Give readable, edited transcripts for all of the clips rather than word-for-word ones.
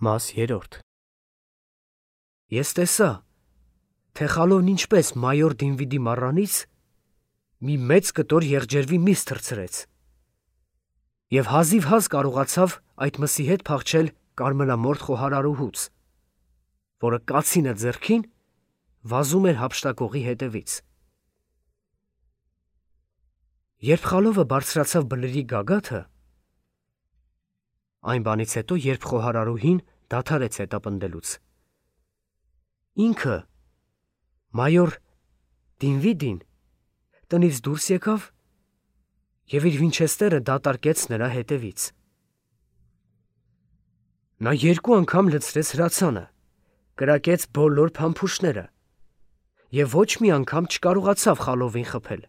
Մաս 3 Ես տեսա, թե խալովն ինչպես մայոր Դինվիդի մառանից մի մեծ կտոր եղջերվի միս թռցրեց և հազիվ հազ կարողացավ այդ մսի հետ փախչել կարմրամորթ խոհարարուհուց, որը կացինը ձեռքին վազում էր հափշտակողի հետևից։ Երբ խալովը բարձրացավ բլրի գագաթը, այն բանից հետո, երբ խոհարարուհին դադարեց հետապնդելուց, ինքը, մայոր Դինվիդին, տնից դուրս եկավ և իր վինչեստերը դատարկեց նրա հետևից։ Նա 2 անգամ լցրեց հրացանը, կրակեց բոլոր փամփուշտները և ոչ մի անգամ չկարողացավ խալովին խփել։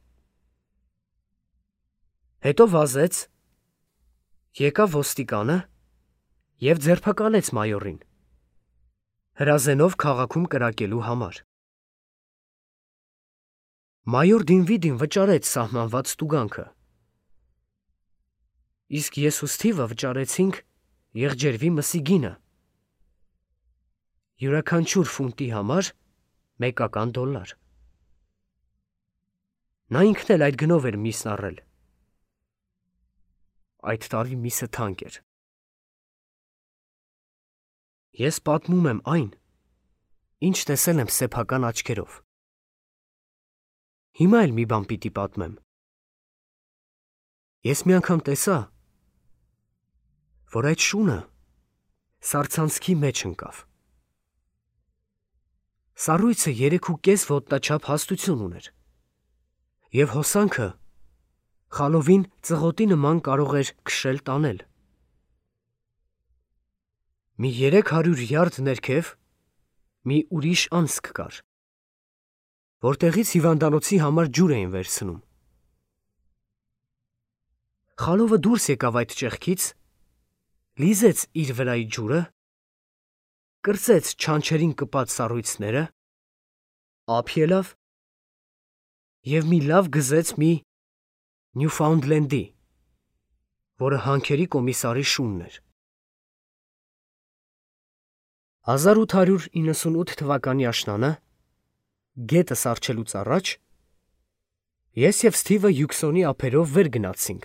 Հետո վազեց, եկավ ոստիկանը և ձերբակալեց մայորին, հրազենով քաղաքում կրակելու համար։ Մայոր Դինվիդին վճարեց սահմանված տուգանքը, իսկ ես ու Սթիվը վճարեցինք եղջերվի մսի գինը, յուրաքանչյուր ֆունտի համար $1. Նա ինքն էլ այդ գնով էր միսն առել։ Այդ տարի միսը թանկ էր։ Ես պատմում եմ այն, ինչ տեսել եմ սեփական աչքերով։ Հիմա էլ մի բան պիտի պատմեմ։ Ես մի անգամ տեսա, որ այդ շունը սառցանցքի մեջ ընկավ։ Սառույցը 3.5 ոտնաչափ հաստություն ուներ, և հոսանքը խալովին ծղոտի նման կարող էր քշել տանել։ Մի 300 յարդ ներքև մի ուրիշ անցք կար, որտեղից հիվանդանոցի համար ջուր էին վերցնում։ Խալովը դուրս եկավ այդ ճեղքից, լիզեց իր վրայի ջուրը, կրծեց չանչերին կպած սառույցները, ափ ելավ և մի լավ գզեց մի Նյուֆաունդլենդի, որը հանքերի կոմիսարի շունն էր։ 1898 թվականի աշնանը, գետը սառչելուց առաջ, ես և Սթիվը Հյուքսոնի ափերով վեր գնացինք,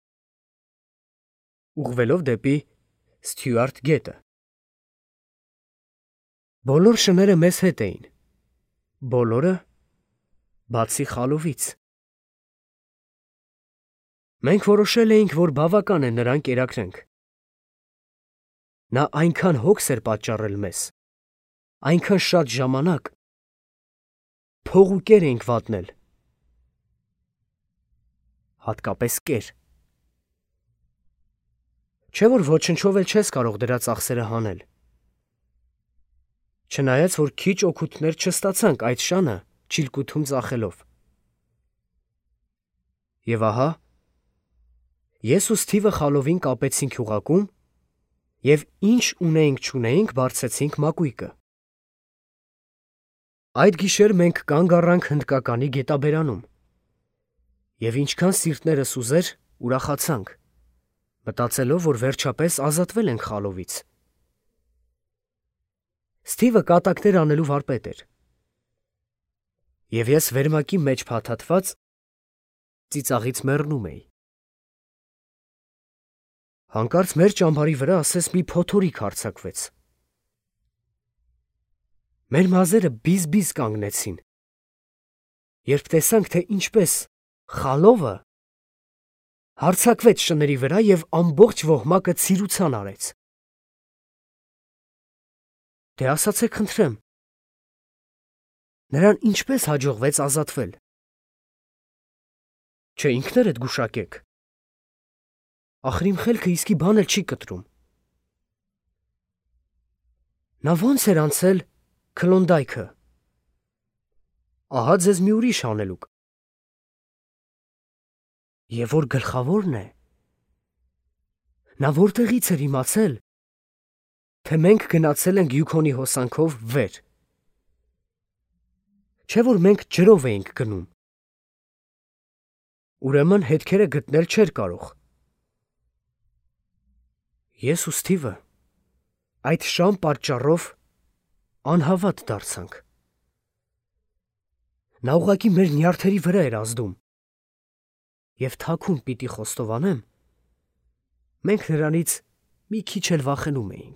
ուղղվելով դեպի Սթյուարտ գետը։ Բոլոր շները մեզ հետ էին, բոլորը, բացի խալովից։ Մենք որոշել էինք, որ բավական է նրան կերակրենք։ Նա այնքան հոգս էր պատճառել մեզ, այնքան շատ ժամանակ, փող ու կեր էինք վատնել, հատկապես կեր։ Չէ՞ որ ոչնչով էլ չես կարող դրա ծախսերը հանել։ Չնայած, որ քիչ օգուտներ չստացանք այդ շանը Չիլկութում ծախելով։ Եվ ահա, ես ու Սթիվը խալովին կապեցինք հյուղակում և ինչ ունեինք-չունեինք բարձեցինք մակույկը։ Այդ գիշեր մենք կանգ առանք հնդկականի գետաբերանում և ինչքան սիրտներս ուզեր, ուրախացանք, մտածելով, որ վերջապես ազատվել ենք խալովից։ Սթիվը կատակներ անելու վարպետ էր, և ես վերմակի մեջ փաթաթված ծիծաղից մեռնում էի։ Հանկարծ մեր ճամբարի վրա ասես մի փոթորիկ հարձակվեց։ Մեր մազերը բիզ-բիզ կանգնեցին, երբ տեսանք, թե ինչպես խալովը հարձակվեց շների վրա և ամբողջ ոհմակը ցիրուցան արեց։ Դե ասացեք խնդրեմ, նրան ինչպես հաջողվեց ազատվել։ Չէ, ինքներդ գուշակեք։ Ախր իմ խելքը իսկի բան էլ չի կտրում։ Նա ո՞նց էր անցել Քլոնդայքը։ Ահա ձեզ մի ուրիշ հանելուկ։ Եվ որ գլխավորն է, նա որտեղից էր իմացել, թե մենք գնացել ենք Յուքոնի հոսանքով վեր։ Չէ՞ որ մենք ջրով էինք գնում։ Ուրեմն հետքերը գտնել չէր կարող։ Ես ու Սթիվը Այդ շան պատճառով անհավատ դարձանք։ Նա ուղղակի մեր նյարդերի վրա էր ազդում, և թաքուն պիտի խոստովանեմ, մենք նրանից մի քիչ էլ վախենում էինք։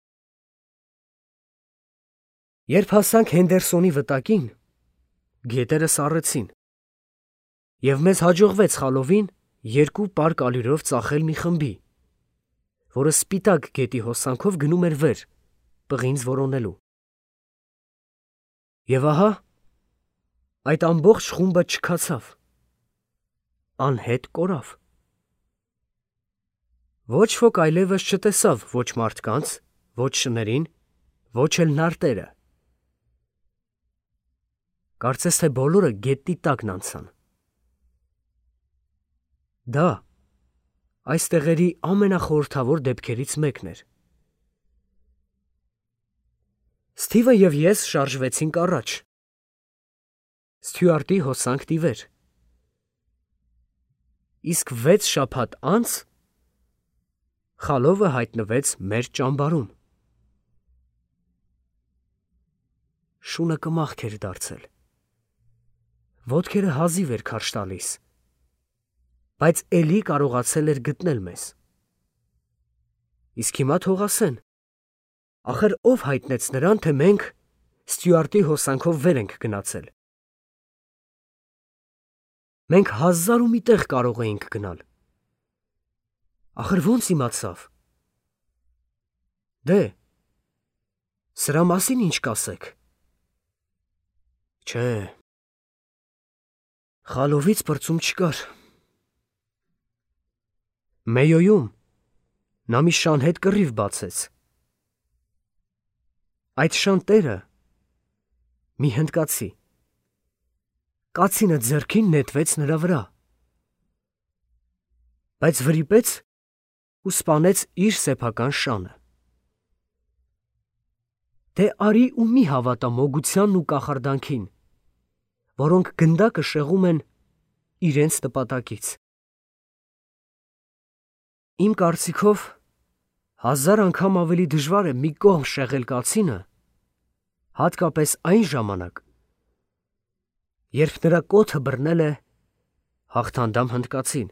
Երբ հասանք Հենդերսոնի վտակին, գետերը սառեցին, և մեզ հաջողվեց խալովին 2 պարկ ալյուրով ծախել մի խմբի, որը սպիտակ գետի հոսանքով գնում էր վեր, պղինձ որոնելու։ Եվ ահա, այդ ամբողջ խումբը չքացավ, անհետ կորավ։ Ոչ ոք այլևս չտեսավ ոչ մարդկանց, ոչ շներին, ոչ էլ նարտերը։ Կարծես թե բոլորը գետնի տակն անցան։ Դա այս տեղերի ամենախորհրդավոր դեպքերից մեկն էր։ Սթիվը և ես շարժվեցինք առաջ։ Ստյուարտի հոսանքն ի վեր։ Իսկ 6 շաբաթ անց խալովը հայտնվեց մեր ճամբարում։ Շունը կմախք էր դարձել։ Ոտքերը հազիվ էր քարշ տալիս, բայց էլի կարողացել էր գտնել մեզ։ Իսկ հիմա թող ասեն, ախր ով հայտնեց նրան, թե մենք Ստյուարտի հոսանքով վեր ենք գնացել։ Մենք 1000 ու մի տեղ կարող էինք գնալ։ Ախր ո՞նց իմացավ։ Դե, սրա մասին ինչ կասեք։ Չէ, խալովից պրծում չկար։ Մեյոյում նա մի շան հետ կռիվ բացեց։ Այդ շան տերը մի հնդկացի։ Կացինը ձեռքին նետվեց նրա վրա, բայց վրիպեց ու սպանեց իր սեփական շանը։ Դե արի ու մի հավատա մոգությանն ու կախարդանքին, որոնք գնդակը շեղում են իրենց նպատակից։ Իմ կարծիքով 1000 անգամ ավելի դժվար է մի կողմ շեղել կացինը, հատկապես այն ժամանակ, երբ նրա կոթը բռնել է հաղթանդամ հնդկացին։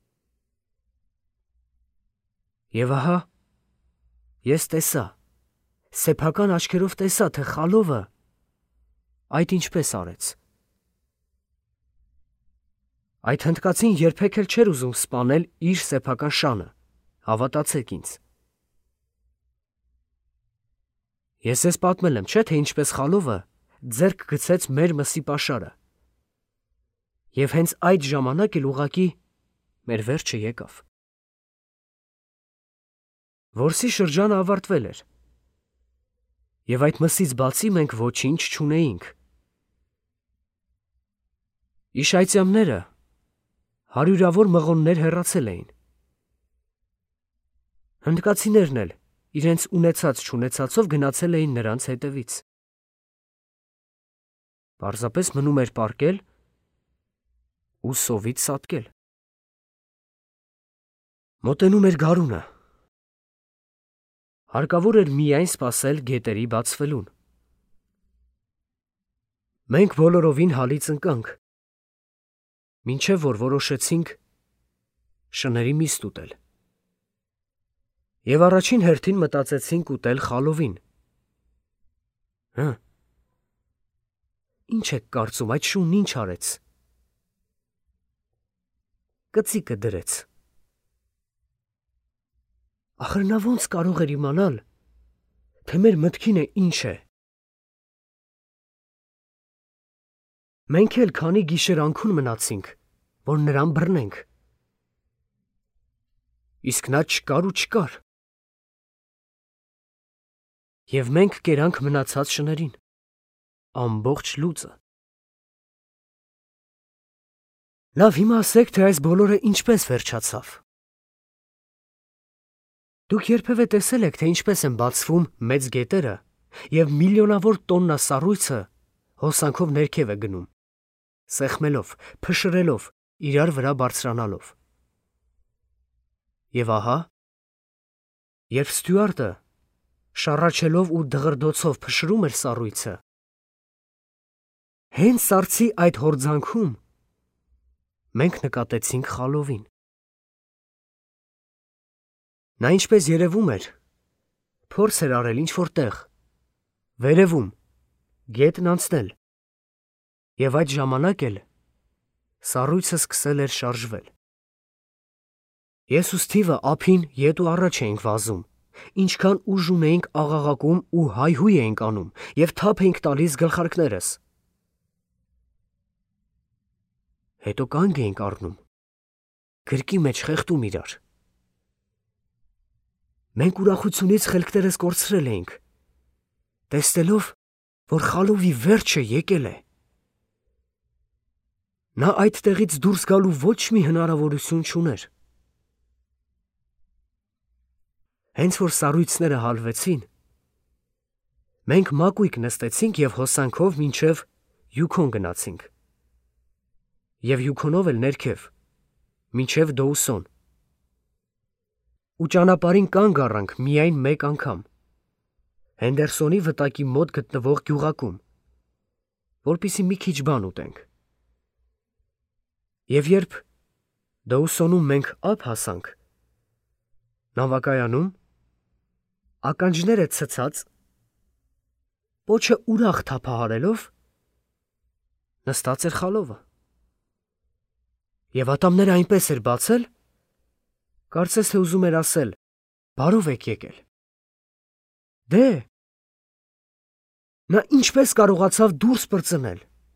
Եվ ահա, ես տեսա, սեփական աչքերով տեսա, թե խալովը այդ ինչպես արեց։ Այդ հնդկացին երբեք էլ չէր ուզում սպանել իր սեփական շանը, հավատացեք ինձ։ Ես ձեզ պատմել եմ, չէ՞, թե ինչպես խալովը ձեռք գցեց մեր մսի պաշարը։ Եվ հենց այդ ժամանակ էլ ուղղակի մեր վերջը եկավ։ Որսի շրջանը ավարտվել էր, և այդ մսից բացի մենք ոչինչ չունեինք։ Իշայծյամները հարյուրավոր մղոններ հեռացել էին։ Հնդկացիներն էլ իրենց ունեցած-չունեցածով գնացել էին նրանց հետևից։ Պարզապես մնում էր պառկել ու սովից սատկել։ Մոտենում էր գարունը։ Հարկավոր էր միայն սպասել գետերի բացվելուն։ Մենք բոլորովին հալից ընկանք, մինչև որ որոշեցինք շների միստ ուտել։ Եվ առաջին հերթին մտածեցինք ուտել խալովին։ Ինչ եք կարծում, այդ շունն ինչ արեց։ Կծիկը դրեց։ Ախր նա ո՞նց կարող էր իմանալ, թե մեր մտքինը ինչ է։ Մենք էլ քանի գիշեր անքուն մնացինք, որ նրան բռնենք։ Իսկ նա չկար ու չկար։ Եվ մենք կերանք մնացած շներին, ամբողջ լուծը։ Լավ, հիմա ասեք, թե այս բոլորը ինչպես վերջացավ։ Դուք երբևէ տեսել եք, թե ինչպես են բացվում մեծ գետերը և միլիոնավոր տոննա սառույցը հոսանքով ներքև է գնում, սեղմելով, փշրելով, իրար վրա բարձրանալով։ Եվ ահա, երբ Ստյուարտը շառաչելով ու դղրդոցով փշրում էր սառույցը, հենց սառցի այդ հորձանքում մենք նկատեցինք խալովին։ Նա ինչպես երևում էր, փորձ էր արել ինչ-որ տեղ, վերևում, գետն անցնել, և այդ ժամանակ էլ սառույցը սկսել էր շարժվել։ Ես ու Սթիվը ափին ետ ու առաջ էինք վազում, ինչքան ուժ ունեինք աղաղակում ու հայհույ էինք անում և թափ էինք տալիս գլխարկներս։ Հետո կանգ էինք առնում, գրկի մեջ խեղդում իրար։ Մենք ուրախությունից խելքներս կորցրել էինք, տեսնելով, որ խալովի վերջը եկել է։ Նա այդ տեղից դուրս գալու ոչ մի հնարավորություն չուներ։ Հենց որ սառույցները հալվեցին, մենք մակույկ նստեցինք և հոսանքով մինչև Յուքոն գնացինք, և Յուքոնով էլ ներքև, մինչև Դոուսոն, ու ճանապարհին կանգ առանք միայն մեկ անգամ, Հենդերսոնի վտակի մոտ գտնվող գյուղակում, որպեսզի մի քիչ բան ուտենք։ Եվ երբ Դոուսոնում մենք ափ հասանք, նավակայանում, ականջները ցցած, պոչը ուրախ թափահարելով, նստած էր խալովը։ Եվ ատամները այնպես էր բացել, կարծես թե ուզում էր ասել. «Բարով եք եկել»։ Դե, նա ինչպես կարողացավ դուրս պրծնել։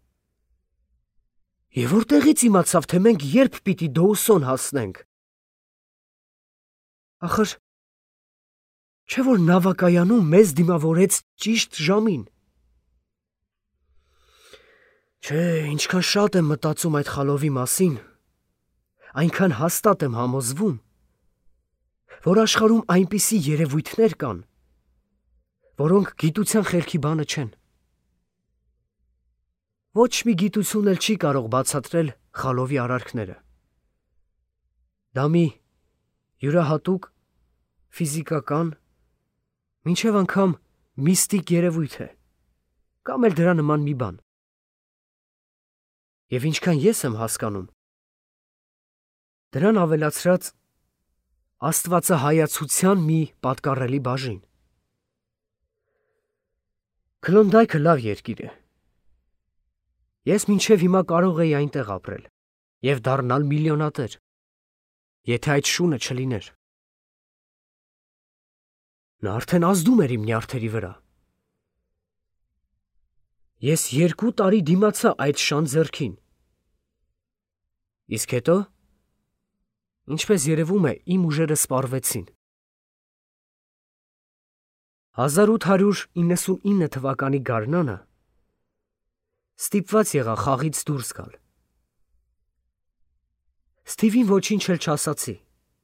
Եվ որտեղից իմացավ, թե մենք երբ պիտի Դոուսոն հասնենք։ Ախր, չէ՞ որ նավակայանում մեզ դիմավորեց ճիշտ ժամին։ Չէ, ինչքան շատ եմ մտածում այդ խալովի մասին, այնքան հաստատ եմ համոզվում, որ աշխարհում այնպիսի երևույթներ կան, որոնք գիտության խելքի բանը չեն։ Ոչ մի գիտություն էլ չի կարող բացատրել խալովի արարքները։ Դա մի յուրահատուկ, ֆիզիկական, մինչև անգամ միստիկ երևույթ է, կամ էլ դրա նման մի բան։ Եվ ինչքան ես եմ հասկանում, դրան ավելացրած աստվածահայացության մի պատկառելի բաժին։ Քլոնդայքը լավ երկիր է։ Ես մինչև հիմա կարող էի այնտեղ ապրել և դառնալ միլիոնատեր, եթե այդ շունը չլիներ։ Նա արդեն ազդում էր իմ նյարդերի վրա։ Ես 2 տարի դիմացա այդ շան ձեռքին։ Իսկ հետո, ինչպես երևում է, իմ ուժերը սպառվեցին։ 1899 թվականի գարնանը ստիպված եղա խաղից դուրս գալ։ Սթիվին ոչինչ էլ չասացի։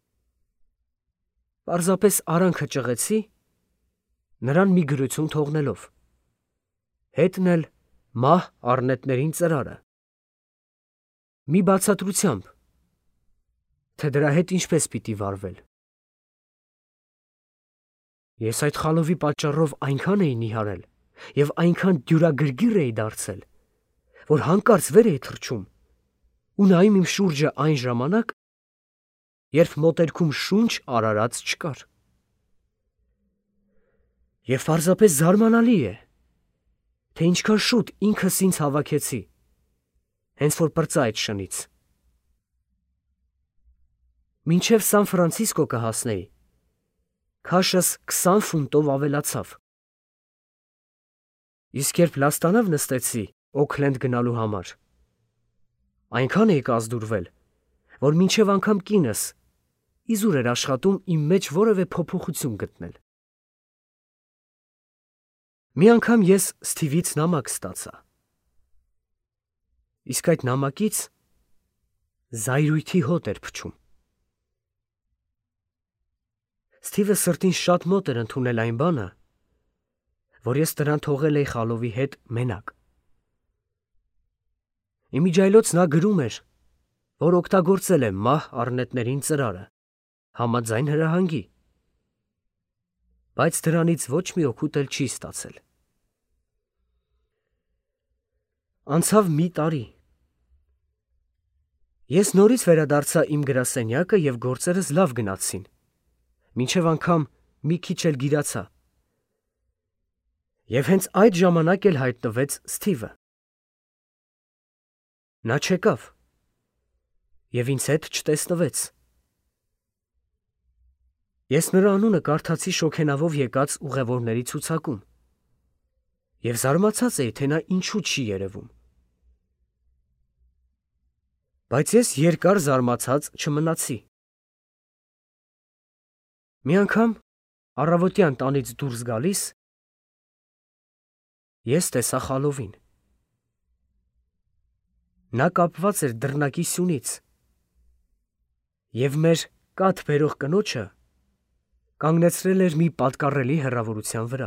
Պարզապես արանքը ճղեցի, նրան մի գրություն թողնելով, հետն էլ մահ առնետներին ծրարը, մի բացատրությամբ, թե դրա հետ ինչպես պիտի վարվել։ Ես այդ խալովի պատճառով այնքան էի նիհարել և այնքան դյուրագրգիռ էի դարձել, որ հանկարծ վեր էի թռչում ու նայում իմ շուրջը այն ժամանակ, երբ մոտերքում շունչ արարած չկար։ Եվ պարզապես զարմանալի է, թե ինչքան շուտ ինքս ինձ հավաքեցի, հենց որ պրծա այդ շնից։ Մինչև Սան Ֆրանցիսկո կհասնեի, քաշս 20 ֆունտով ավելացավ։ Իսկ երբ լաստանավ նստեցի Օքլենդ գնալու համար, այնքան էի կազդուրվել, որ մինչև անգամ կինս իզուր էր աշխատում իմ մեջ որևէ փոփոխություն գտնել։ Մի անգամ ես Սթիվից նամակ ստացա։ Իսկ այդ նամակից զայրույթի հոտ էր փչում։ Սթիվը սրտին շատ մոտ էր ընդունել այն բանը, որ ես նրան թողել էի խալովի հետ մենակ։ Իմիջայլոց նա գրում էր, որ օգտագործել է մահ առնետներին ծրարը, համաձայն հրահանգի։ բայց դրանից ոչ մի օգուտ էլ չի ստացել։ Անցավ մի տարի։ Ես նորից վերադարձա իմ գրասենյակը և գործերս լավ գնացին, մինչև անգամ մի քիչ էլ գիրացա։ Եվ հենց այդ ժամանակ էլ հայտնվեց Սթիվը։ Նա չեկավ և ինձ հետ չտեսնվեց։ Ես նրա անունը կարդացի շոգենավով եկած ուղևորների ցուցակում և զարմացած էի, թե նա ինչու չի երևում։ Բայց ես երկար զարմացած չմնացի։ Մի անգամ առավոտյան տանից դուրս գալիս, ես տեսա Խալովին։ Նա կապված էր դռնակի սյունից և մեր կաթ բերող կնոջը կանգնեցրել էր մի պատկառելի հեռավորության վրա։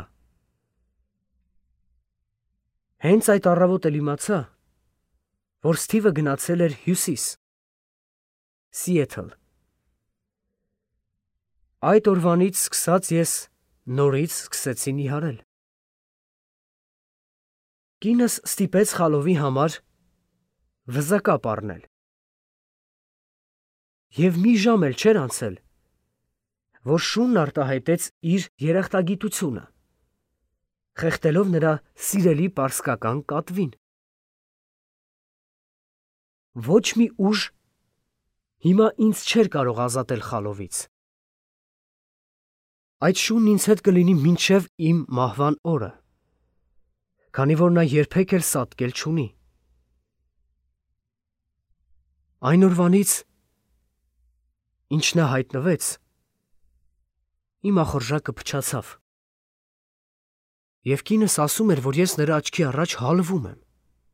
Հենց այդ առավոտ էլ իմացա, որ Սթիվը գնացել էր Հյուսիս, Սիեթլ։ Այդ օրվանից սկսած ես նորից սկսեցի նիհարել։ Կինս ստիպեց Խալովի համար վզակապ առնել։ Եվ մի ժամ էլ չէր անցել, որ շունն արտահայտեց իր երախտագիտությունը, խեղդելով նրա սիրելի պարսկական կատվին։ Ոչ մի ուժ հիմա ինձ չէր կարող ազատել Խալովից։ Այդ շունն ինձ հետ կլինի մինչև իմ մահվան օրը, քանի որ նա երբեք էլ սատկել չունի։ Այն օրվանից, ինչ նա հայտնվեց, իմ ախորժակը փչացավ, և կինս ասում էր, որ ես նրա աչքի առաջ հալվում եմ։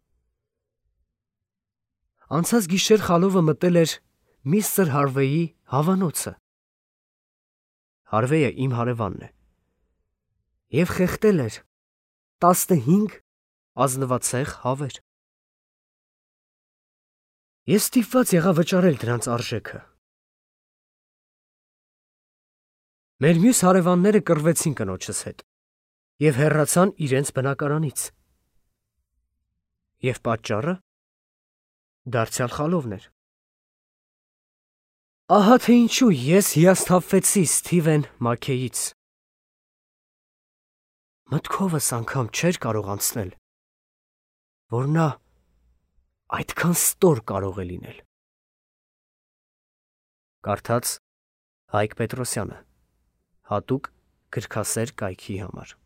Անցած գիշեր Խալովը մտել էր միստր Հարվեյի հավանոցը, Հարվեյը իմ հարևանն է, և խեղդել էր 15 ազնվացեղ հավեր։ Ես ստիպված եղա վճարել դրանց արժեքը։ Մեր մյուս հարևանները կռվեցին կնոջս հետ և հեռացան իրենց բնակարանից։ Եվ պատճառը դարձյալ Խալովն էր։ Ահա թե ինչու ես հիասթափվեցի Սթիվեն Մաքքեյից։ Մտքովս անգամ չէր կարող անցնել, որ նա այդքան ստոր կարող է լինել։ Կարդաց Հայկ Պետրոսյանը, հատուկ գրքասեր կայքի համար։